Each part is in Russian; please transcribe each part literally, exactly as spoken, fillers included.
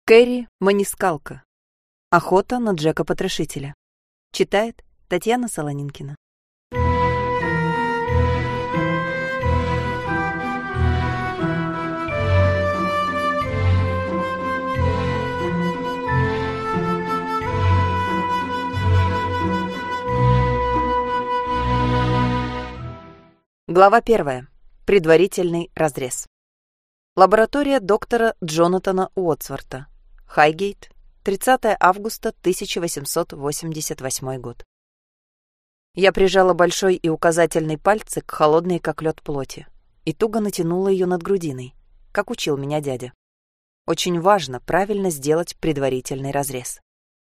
Кэрри Манискалка. Охота на Джека-потрошителя. Читает Татьяна Солонинкина. Глава первая. Предварительный разрез. Лаборатория доктора Джонатана Уотсворта. Хайгейт, тридцатое августа тысяча восемьсот восемьдесят восьмой год. Я прижала большой и указательный пальцы к холодной, как лед, плоти и туго натянула ее над грудиной, как учил меня дядя. Очень важно правильно сделать предварительный разрез.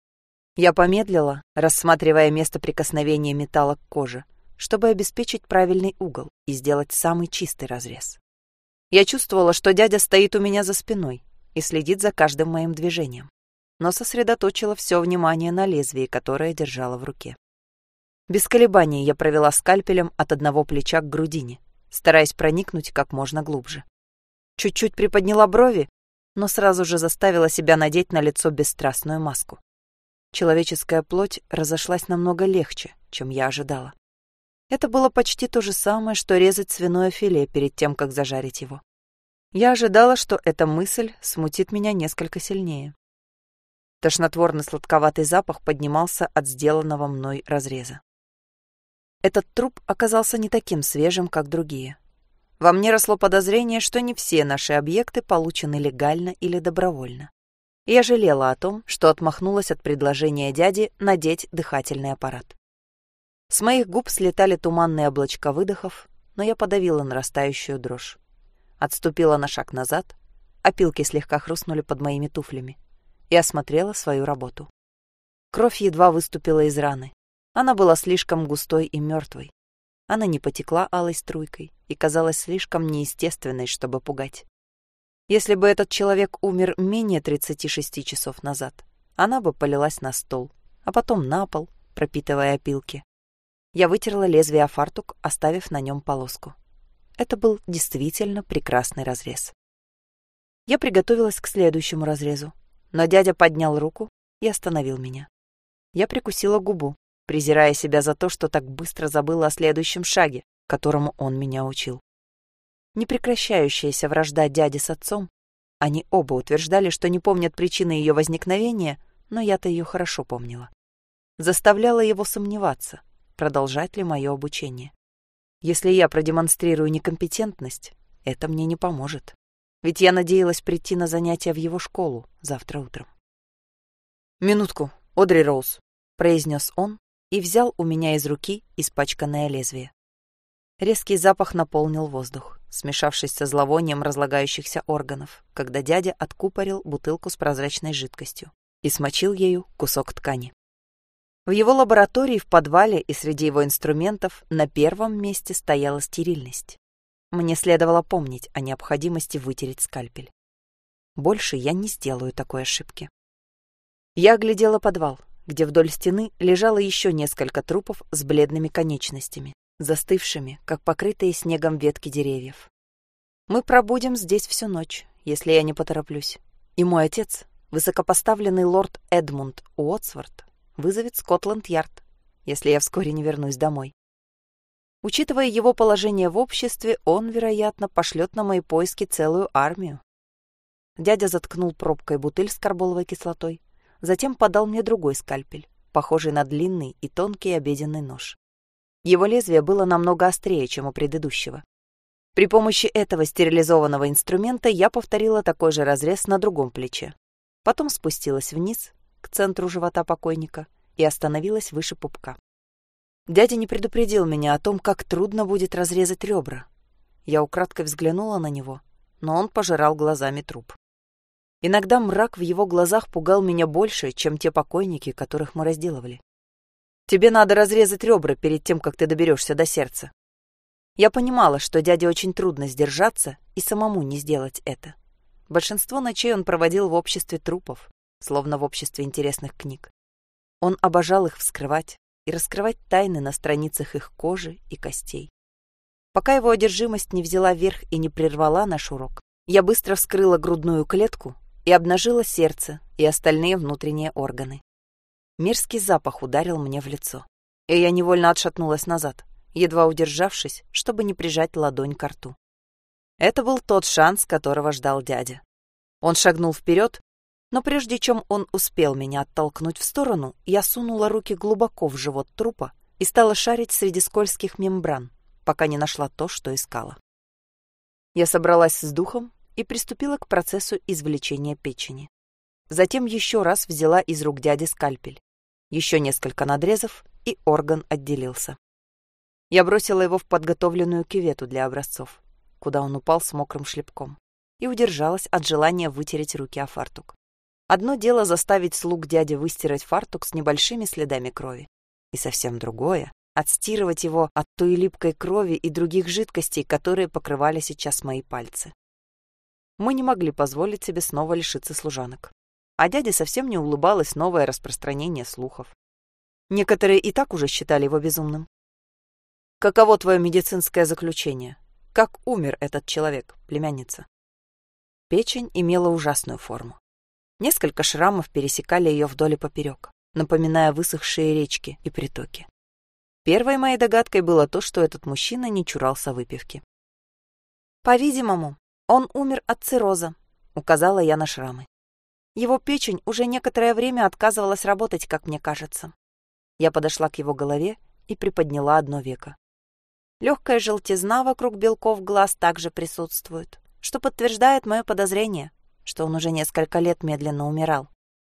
Я помедлила, рассматривая место прикосновения металла к коже, чтобы обеспечить правильный угол и сделать самый чистый разрез. Я чувствовала, что дядя стоит у меня за спиной и следит за каждым моим движением, но сосредоточила все внимание на лезвии, которое держала в руке. Без колебаний я провела скальпелем от одного плеча к грудине, стараясь проникнуть как можно глубже. Чуть-чуть приподняла брови, но сразу же заставила себя надеть на лицо бесстрастную маску. Человеческая плоть разошлась намного легче, чем я ожидала. Это было почти то же самое, что резать свиное филе перед тем, как зажарить его. Я ожидала, что эта мысль смутит меня несколько сильнее. Тошнотворно-сладковатый запах поднимался от сделанного мной разреза. Этот труп оказался не таким свежим, как другие. Во мне росло подозрение, что не все наши объекты получены легально или добровольно. Я жалела о том, что отмахнулась от предложения дяди надеть дыхательный аппарат. С моих губ слетали туманные облачка выдохов, но я подавила нарастающую дрожь. Отступила на шаг назад, опилки слегка хрустнули под моими туфлями, и осмотрела свою работу. Кровь едва выступила из раны. Она была слишком густой и мертвой. Она не потекла алой струйкой и казалась слишком неестественной, чтобы пугать. Если бы этот человек умер менее тридцати шести часов назад, она бы полилась на стол, а потом на пол, пропитывая опилки. Я вытерла лезвие о фартук, оставив на нем полоску. Это был действительно прекрасный разрез. Я приготовилась к следующему разрезу, но дядя поднял руку и остановил меня. Я прикусила губу, презирая себя за то, что так быстро забыла о следующем шаге, которому он меня учил. Непрекращающаяся вражда дяди с отцом, они оба утверждали, что не помнят причины ее возникновения, но я-то ее хорошо помнила, заставляла его сомневаться, продолжать ли мое обучение. Если я продемонстрирую некомпетентность, это мне не поможет, ведь я надеялась прийти на занятия в его школу завтра утром. «Минутку, Одри Роуз», — произнес он и взял у меня из руки испачканное лезвие. Резкий запах наполнил воздух, смешавшись со зловонием разлагающихся органов, когда дядя откупорил бутылку с прозрачной жидкостью и смочил ею кусок ткани. В его лаборатории, в подвале и среди его инструментов на первом месте стояла стерильность. Мне следовало помнить о необходимости вытереть скальпель. Больше я не сделаю такой ошибки. Я оглядела подвал, где вдоль стены лежало еще несколько трупов с бледными конечностями, застывшими, как покрытые снегом ветки деревьев. Мы пробудем здесь всю ночь, если я не потороплюсь. И мой отец, высокопоставленный лорд Эдмунд Уотсворт, вызовет Скотланд-Ярд, если я вскоре не вернусь домой. Учитывая его положение в обществе, он, вероятно, пошлет на мои поиски целую армию. Дядя заткнул пробкой бутыль с карболовой кислотой, затем подал мне другой скальпель, похожий на длинный и тонкий обеденный нож. Его лезвие было намного острее, чем у предыдущего. При помощи этого стерилизованного инструмента я повторила такой же разрез на другом плече. Потом спустилась вниз, к центру живота покойника, и остановилась выше пупка. Дядя не предупредил меня о том, как трудно будет разрезать ребра. Я украдкой взглянула на него, но он пожирал глазами труп. Иногда мрак в его глазах пугал меня больше, чем те покойники, которых мы разделывали. «Тебе надо разрезать ребра перед тем, как ты доберешься до сердца». Я понимала, что дяде очень трудно сдержаться и самому не сделать это. Большинство ночей он проводил в обществе трупов, словно в обществе интересных книг. Он обожал их вскрывать и раскрывать тайны на страницах их кожи и костей. Пока его одержимость не взяла верх и не прервала наш урок, я быстро вскрыла грудную клетку и обнажила сердце и остальные внутренние органы. Мерзкий запах ударил мне в лицо, и я невольно отшатнулась назад, едва удержавшись, чтобы не прижать ладонь к рту. Это был тот шанс, которого ждал дядя. Он шагнул вперед, но прежде чем он успел меня оттолкнуть в сторону, я сунула руки глубоко в живот трупа и стала шарить среди скользких мембран, пока не нашла то, что искала. Я собралась с духом и приступила к процессу извлечения печени. Затем еще раз взяла из рук дяди скальпель. Еще несколько надрезов, и орган отделился. Я бросила его в подготовленную кювету для образцов, куда он упал с мокрым шлепком, и удержалась от желания вытереть руки о фартук. Одно дело заставить слуг дяди выстирать фартук с небольшими следами крови, и совсем другое — отстирывать его от той липкой крови и других жидкостей, которые покрывали сейчас мои пальцы. Мы не могли позволить себе снова лишиться служанок. А дяде совсем не улыбалось новое распространение слухов. Некоторые и так уже считали его безумным. «Каково твое медицинское заключение? Как умер этот человек, племянница?» Печень имела ужасную форму. Несколько шрамов пересекали ее вдоль и поперек, напоминая высохшие речки и притоки. Первой моей догадкой было то, что этот мужчина не чурался выпивки. «По-видимому, он умер от цирроза», — указала я на шрамы. «Его печень уже некоторое время отказывалась работать, как мне кажется». Я подошла к его голове и приподняла одно веко. Легкая желтизна вокруг белков глаз также присутствует, что подтверждает мое подозрение, что он уже несколько лет медленно умирал.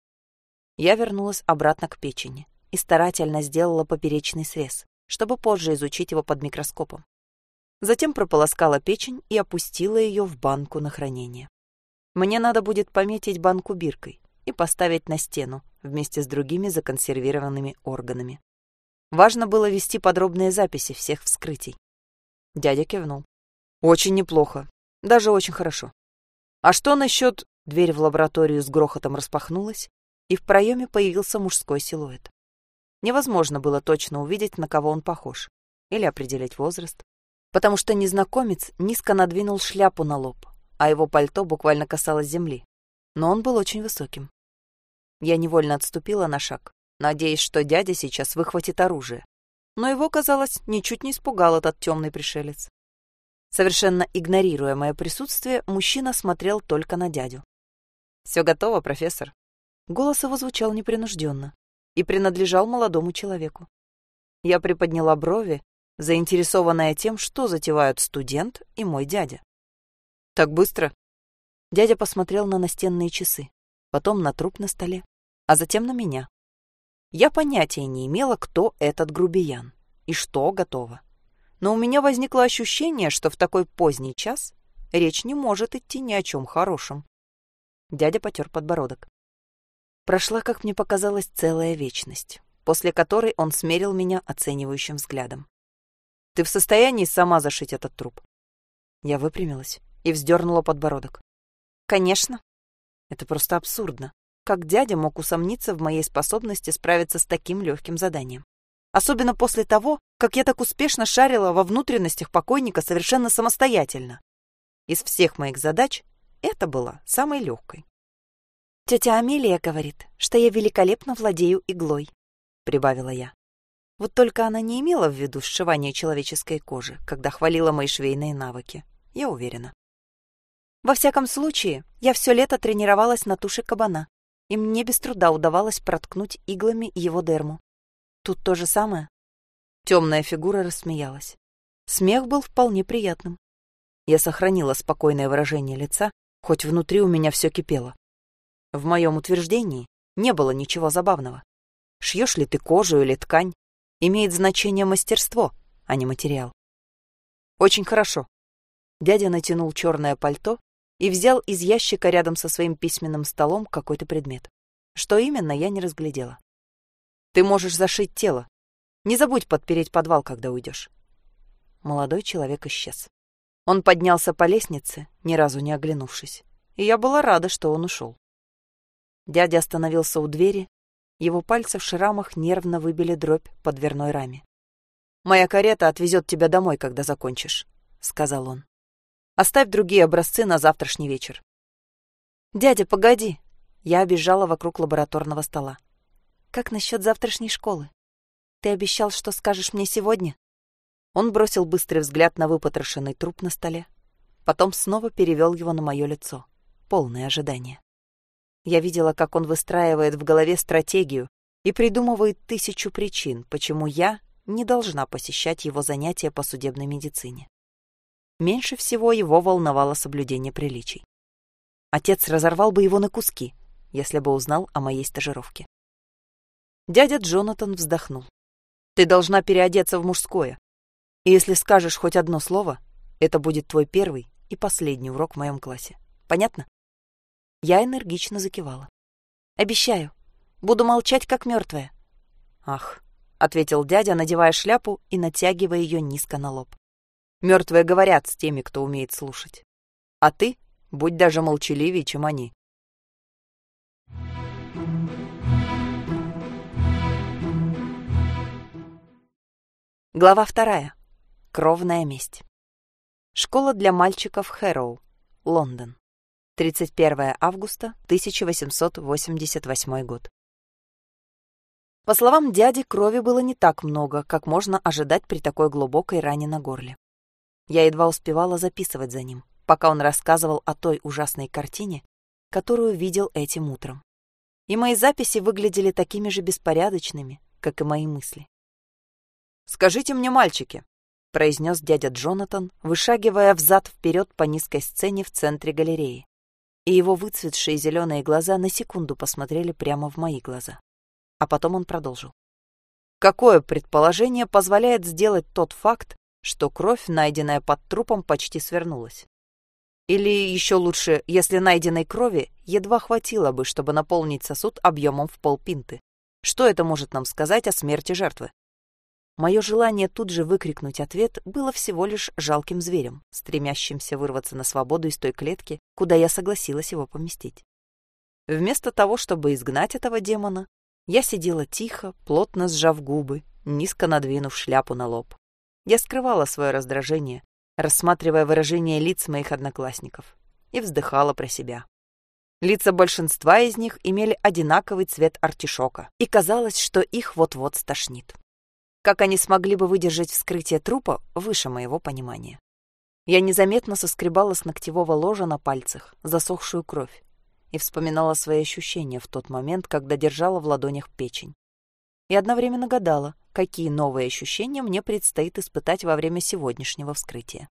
Я вернулась обратно к печени и старательно сделала поперечный срез, чтобы позже изучить его под микроскопом. Затем прополоскала печень и опустила ее в банку на хранение. Мне надо будет пометить банку биркой и поставить на стену вместе с другими законсервированными органами. Важно было вести подробные записи всех вскрытий. Дядя кивнул. «Очень неплохо. Даже очень хорошо. А что насчет...» Дверь в лабораторию с грохотом распахнулась, и в проеме появился мужской силуэт. Невозможно было точно увидеть, на кого он похож, или определить возраст, потому что незнакомец низко надвинул шляпу на лоб, а его пальто буквально касалось земли, но он был очень высоким. Я невольно отступила на шаг, надеясь, что дядя сейчас выхватит оружие, но его, казалось, ничуть не испугал этот темный пришелец. Совершенно игнорируя мое присутствие, мужчина смотрел только на дядю. «Все готово, профессор?» Голос его звучал непринужденно и принадлежал молодому человеку. Я приподняла брови, заинтересованная тем, что затевают студент и мой дядя. «Так быстро?» Дядя посмотрел на настенные часы, потом на труп на столе, а затем на меня. Я понятия не имела, кто этот грубиян и что готово. Но у меня возникло ощущение, что в такой поздний час речь не может идти ни о чем хорошем. Дядя потер подбородок. Прошла, как мне показалось, целая вечность, после которой он смерил меня оценивающим взглядом. «Ты в состоянии сама зашить этот труп?» Я выпрямилась и вздернула подбородок. «Конечно. Это просто абсурдно. Как дядя мог усомниться в моей способности справиться с таким легким заданием? Особенно после того, как я так успешно шарила во внутренностях покойника совершенно самостоятельно. Из всех моих задач это была самой легкой. «Тетя Амелия говорит, что я великолепно владею иглой», — прибавила я. Вот только она не имела в виду сшивание человеческой кожи, когда хвалила мои швейные навыки, я уверена. Во всяком случае, я все лето тренировалась на туше кабана, и мне без труда удавалось проткнуть иглами его дерму. Тут то же самое. Темная фигура рассмеялась. Смех был вполне приятным. Я сохранила спокойное выражение лица, хоть внутри у меня все кипело. В моем утверждении не было ничего забавного. Шьешь ли ты кожу или ткань, имеет значение мастерство, а не материал. Очень хорошо. Дядя натянул черное пальто и взял из ящика рядом со своим письменным столом какой-то предмет. Что именно, я не разглядела. Ты можешь зашить тело. Не забудь подпереть подвал, когда уйдешь. Молодой человек исчез. Он поднялся по лестнице, ни разу не оглянувшись, и я была рада, что он ушел. Дядя остановился у двери, его пальцы в шрамах нервно выбили дробь по дверной раме. «Моя карета отвезет тебя домой, когда закончишь», — сказал он. «Оставь другие образцы на завтрашний вечер». «Дядя, погоди!» Я обежала вокруг лабораторного стола. «Как насчет завтрашней школы? Ты обещал, что скажешь мне сегодня?» Он бросил быстрый взгляд на выпотрошенный труп на столе, потом снова перевел его на мое лицо, полное ожидание. Я видела, как он выстраивает в голове стратегию и придумывает тысячу причин, почему я не должна посещать его занятия по судебной медицине. Меньше всего его волновало соблюдение приличий. Отец разорвал бы его на куски, если бы узнал о моей стажировке. Дядя Джонатан вздохнул. «Ты должна переодеться в мужское. И если скажешь хоть одно слово, это будет твой первый и последний урок в моем классе. Понятно?» Я энергично закивала. «Обещаю. Буду молчать, как мертвая». «Ах», — ответил дядя, надевая шляпу и натягивая ее низко на лоб. «Мертвые говорят с теми, кто умеет слушать. А ты будь даже молчаливее, чем они». Глава вторая. Кровная месть. Школа для мальчиков Хэроу, Лондон. тридцать первое августа тысяча восемьсот восемьдесят восьмой год. По словам дяди, крови было не так много, как можно ожидать при такой глубокой ране на горле. Я едва успевала записывать за ним, пока он рассказывал о той ужасной картине, которую видел этим утром. И мои записи выглядели такими же беспорядочными, как и мои мысли. «Скажите мне, мальчики», — произнес дядя Джонатан, вышагивая взад-вперед по низкой сцене в центре галереи. И его выцветшие зеленые глаза на секунду посмотрели прямо в мои глаза. А потом он продолжил. «Какое предположение позволяет сделать тот факт, что кровь, найденная под трупом, почти свернулась? Или еще лучше, если найденной крови едва хватило бы, чтобы наполнить сосуд объемом в полпинты? Что это может нам сказать о смерти жертвы?» Мое желание тут же выкрикнуть ответ было всего лишь жалким зверем, стремящимся вырваться на свободу из той клетки, куда я согласилась его поместить. Вместо того, чтобы изгнать этого демона, я сидела тихо, плотно сжав губы, низко надвинув шляпу на лоб. Я скрывала свое раздражение, рассматривая выражение лиц моих одноклассников, и вздыхала про себя. Лица большинства из них имели одинаковый цвет артишока, и казалось, что их вот-вот стошнит. Как они смогли бы выдержать вскрытие трупа, выше моего понимания. Я незаметно соскребала с ногтевого ложа на пальцах засохшую кровь и вспоминала свои ощущения в тот момент, когда держала в ладонях печень. И одновременно гадала, какие новые ощущения мне предстоит испытать во время сегодняшнего вскрытия.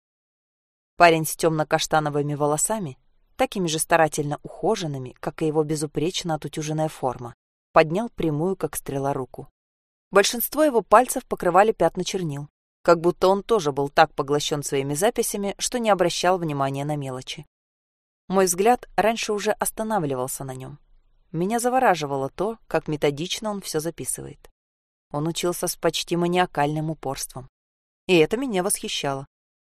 Парень с темно-каштановыми волосами, такими же старательно ухоженными, как и его безупречно отутюженная форма, поднял прямую, как стрела, руку. Большинство его пальцев покрывали пятна чернил, как будто он тоже был так поглощен своими записями, что не обращал внимания на мелочи. Мой взгляд раньше уже останавливался на нем. Меня завораживало то, как методично он все записывает. Он учился с почти маниакальным упорством. И это меня восхищало.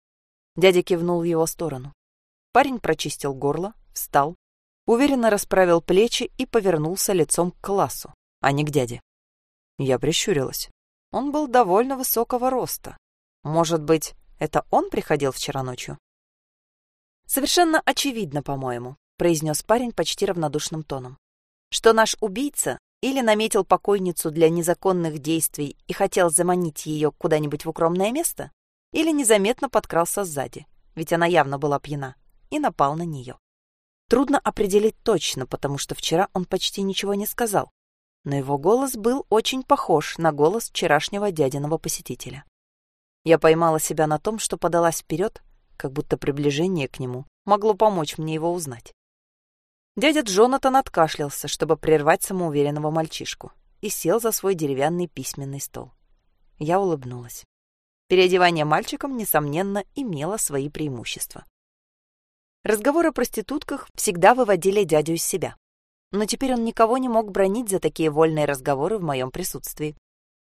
Дядя кивнул в его сторону. Парень прочистил горло, встал, уверенно расправил плечи и повернулся лицом к классу, а не к дяде. Я прищурилась. Он был довольно высокого роста. Может быть, это он приходил вчера ночью? «Совершенно очевидно, по-моему», — произнес парень почти равнодушным тоном, «что наш убийца или наметил покойницу для незаконных действий и хотел заманить ее куда-нибудь в укромное место, или незаметно подкрался сзади, ведь она явно была пьяна, и напал на нее. Трудно определить точно, потому что вчера он почти ничего не сказал, но его голос был очень похож на голос вчерашнего дядиного посетителя. Я поймала себя на том, что подалась вперед, как будто приближение к нему могло помочь мне его узнать. Дядя Джонатан откашлялся, чтобы прервать самоуверенного мальчишку, и сел за свой деревянный письменный стол. Я улыбнулась. Переодевание мальчиком, несомненно, имело свои преимущества. Разговоры о проститутках всегда выводили дядю из себя. Но теперь он никого не мог бранить за такие вольные разговоры в моем присутствии.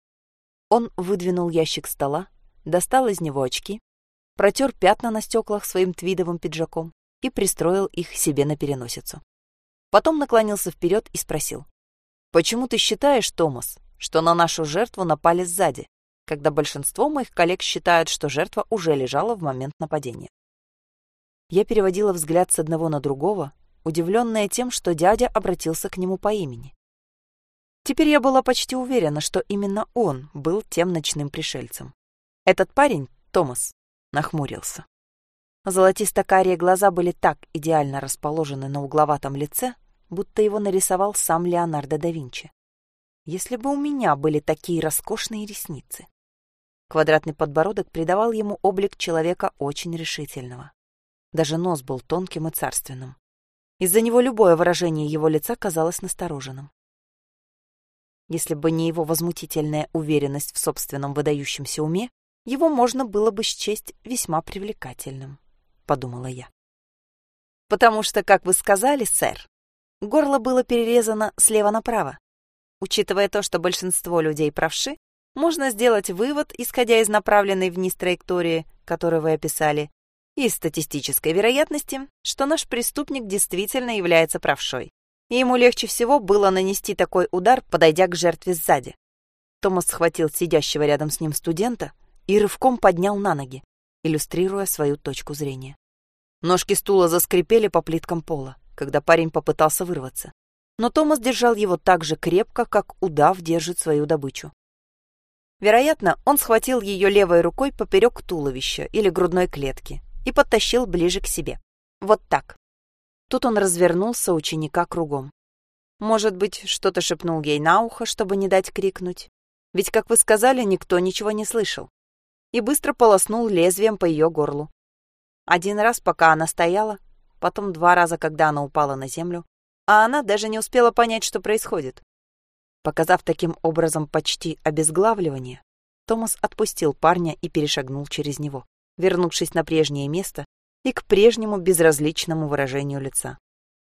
Он выдвинул ящик стола, достал из него очки, протер пятна на стеклах своим твидовым пиджаком и пристроил их себе на переносицу. Потом наклонился вперед и спросил: «Почему ты считаешь, Томас, что на нашу жертву напали сзади, когда большинство моих коллег считают, что жертва уже лежала в момент нападения?» Я переводила взгляд с одного на другого, удивленная тем, что дядя обратился к нему по имени. Теперь я была почти уверена, что именно он был тем ночным пришельцем. Этот парень, Томас, нахмурился. Золотисто-карие глаза были так идеально расположены на угловатом лице, будто его нарисовал сам Леонардо да Винчи. Если бы у меня были такие роскошные ресницы. Квадратный подбородок придавал ему облик человека очень решительного. Даже нос был тонким и царственным. Из-за него любое выражение его лица казалось настороженным. Если бы не его возмутительная уверенность в собственном выдающемся уме, его можно было бы счесть весьма привлекательным, подумала я. Потому что, как вы сказали, сэр, горло было перерезано слева направо. Учитывая то, что большинство людей правши, можно сделать вывод, исходя из направленной вниз траектории, которую вы описали, и статистической вероятности, что наш преступник действительно является правшой. И ему легче всего было нанести такой удар, подойдя к жертве сзади. Томас схватил сидящего рядом с ним студента и рывком поднял на ноги, иллюстрируя свою точку зрения. Ножки стула заскрипели по плиткам пола, когда парень попытался вырваться. Но Томас держал его так же крепко, как удав держит свою добычу. Вероятно, он схватил ее левой рукой поперек туловища или грудной клетки и подтащил ближе к себе. Вот так. Тут он развернулся ученика кругом. Может быть, что-то шепнул ей на ухо, чтобы не дать крикнуть. Ведь, как вы сказали, никто ничего не слышал. И быстро полоснул лезвием по ее горлу. Один раз, пока она стояла, потом два раза, когда она упала на землю, а она даже не успела понять, что происходит. Показав таким образом почти обезглавливание, Томас отпустил парня и перешагнул через него, вернувшись на прежнее место и к прежнему безразличному выражению лица.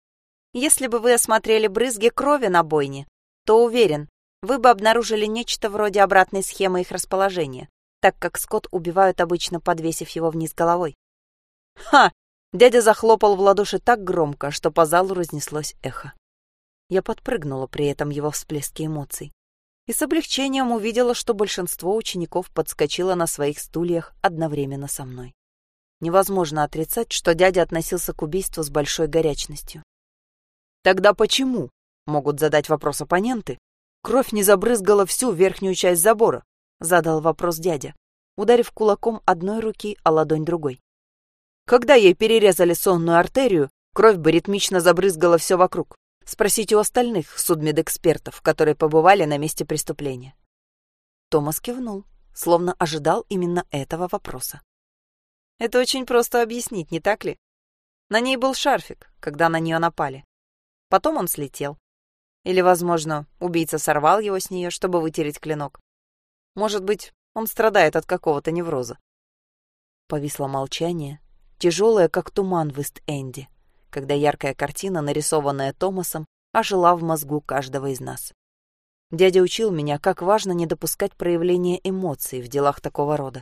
Если бы вы осмотрели брызги крови на бойне, то, уверен, вы бы обнаружили нечто вроде обратной схемы их расположения, так как скот убивают обычно, подвесив его вниз головой. Ха! Дядя захлопал в ладоши так громко, что по залу разнеслось эхо. Я подпрыгнула при этом его всплеске эмоций и с облегчением увидела, что большинство учеников подскочило на своих стульях одновременно со мной. Невозможно отрицать, что дядя относился к убийству с большой горячностью. Тогда почему, могут задать вопрос оппоненты, кровь не забрызгала всю верхнюю часть забора? Задал вопрос дядя, ударив кулаком одной руки о ладонь другой. Когда ей перерезали сонную артерию, кровь бы ритмично забрызгала все вокруг. Спросите у остальных судмедэкспертов, которые побывали на месте преступления. Томас кивнул, словно ожидал именно этого вопроса. Это очень просто объяснить, не так ли? На ней был шарфик, когда на нее напали. Потом он слетел. Или, возможно, убийца сорвал его с нее, чтобы вытереть клинок. Может быть, он страдает от какого-то невроза. Повисло молчание, тяжелое, как туман в Ист-Энде, когда яркая картина, нарисованная Томасом, ожила в мозгу каждого из нас. Дядя учил меня, как важно не допускать проявления эмоций в делах такого рода.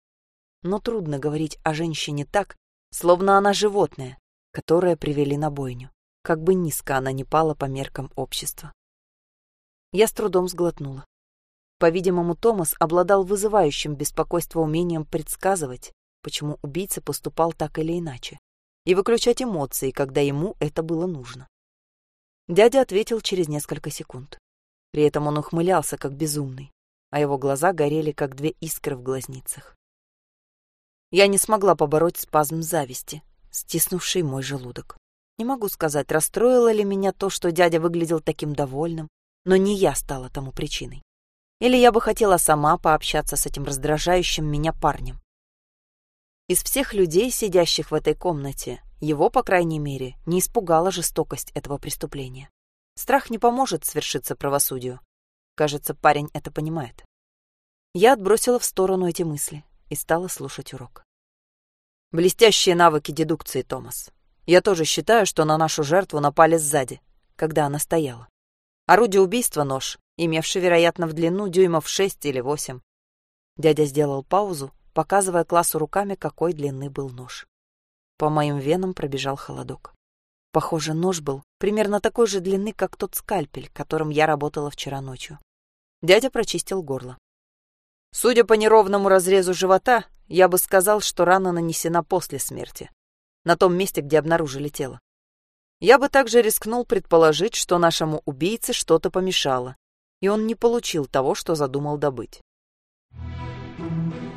Но трудно говорить о женщине так, словно она животное, которое привели на бойню, как бы низко она ни пала по меркам общества. Я с трудом сглотнула. По-видимому, Томас обладал вызывающим беспокойство умением предсказывать, почему убийца поступал так или иначе, и выключать эмоции, когда ему это было нужно. Дядя ответил через несколько секунд. При этом он ухмылялся, как безумный, а его глаза горели, как две искры в глазницах. Я не смогла побороть спазм зависти, стиснувший мой желудок. Не могу сказать, расстроило ли меня то, что дядя выглядел таким довольным, но не я стала тому причиной. Или я бы хотела сама пообщаться с этим раздражающим меня парнем. Из всех людей, сидящих в этой комнате, его, по крайней мере, не испугала жестокость этого преступления. Страх не поможет свершиться правосудию. Кажется, парень это понимает. Я отбросила в сторону эти мысли и стала слушать урок. Блестящие навыки дедукции, Томас. Я тоже считаю, что на нашу жертву напали сзади, когда она стояла. Орудие убийства — нож, имевший, вероятно, в длину дюймов шесть или восемь. Дядя сделал паузу, показывая классу руками, какой длины был нож. По моим венам пробежал холодок. Похоже, нож был примерно такой же длины, как тот скальпель, которым я работала вчера ночью. Дядя прочистил горло. Судя по неровному разрезу живота, я бы сказал, что рана нанесена после смерти, на том месте, где обнаружили тело. Я бы также рискнул предположить, что нашему убийце что-то помешало, и он не получил того, что задумал добыть.